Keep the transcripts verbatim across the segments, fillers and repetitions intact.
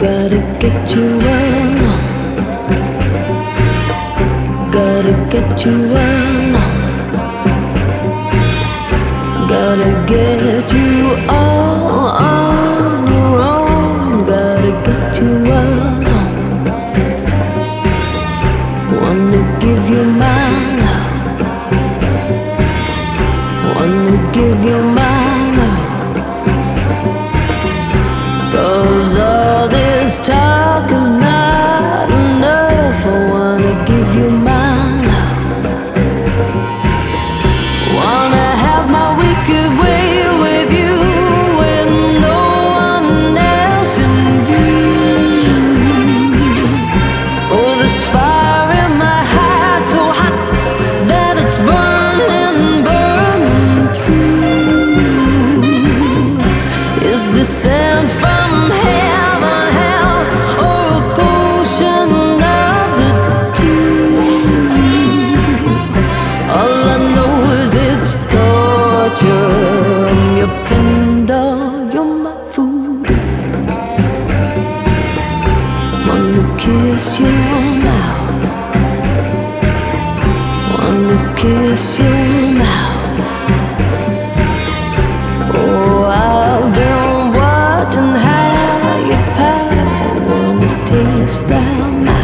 Gotta get you alone. Gotta get you alone. Gotta get you all on your own. Gotta get you alone. Wanna give you my love. Wanna give you my love. 'Cause all this talk is not enough. I wanna give you my love. Wanna have my wicked way with you, with no one else in view. Oh, this fire in my heart so hot that it's burning, burning through. Is the sand from heaven, hell, or a potion of the two? All I know is it's torture. I'm your pindoll, you're my food. Wanna kiss your mouth. Wanna kiss your mouth. Oh, I've been watching how you pout. I wanna taste that mouth.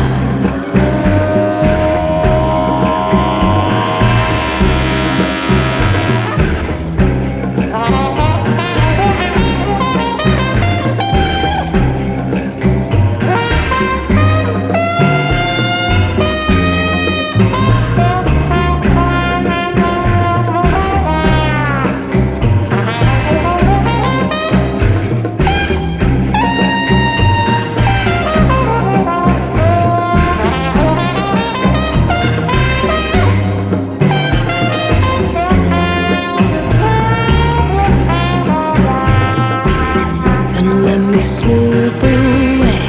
Let me slip away.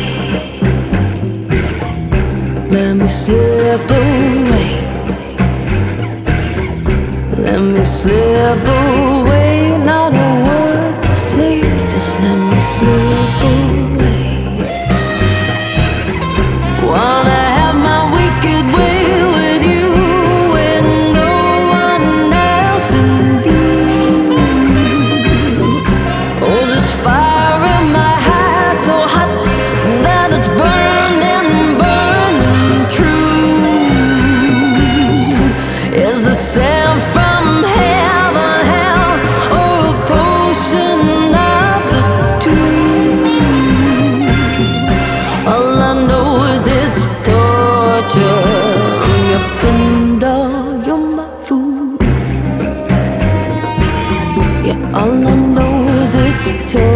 Let me slip away. Let me slip away. Not a word to say, just let me slip away. Wanna have my wicked way with you, with no one else in view. Oh, this fire in my heart so hot that it's burning, burning through. Is the sand from heaven, hell, or a potion of the two? All I know is it's torture. I'm your pindoll, you're my food. Yeah, all I know is it's torture.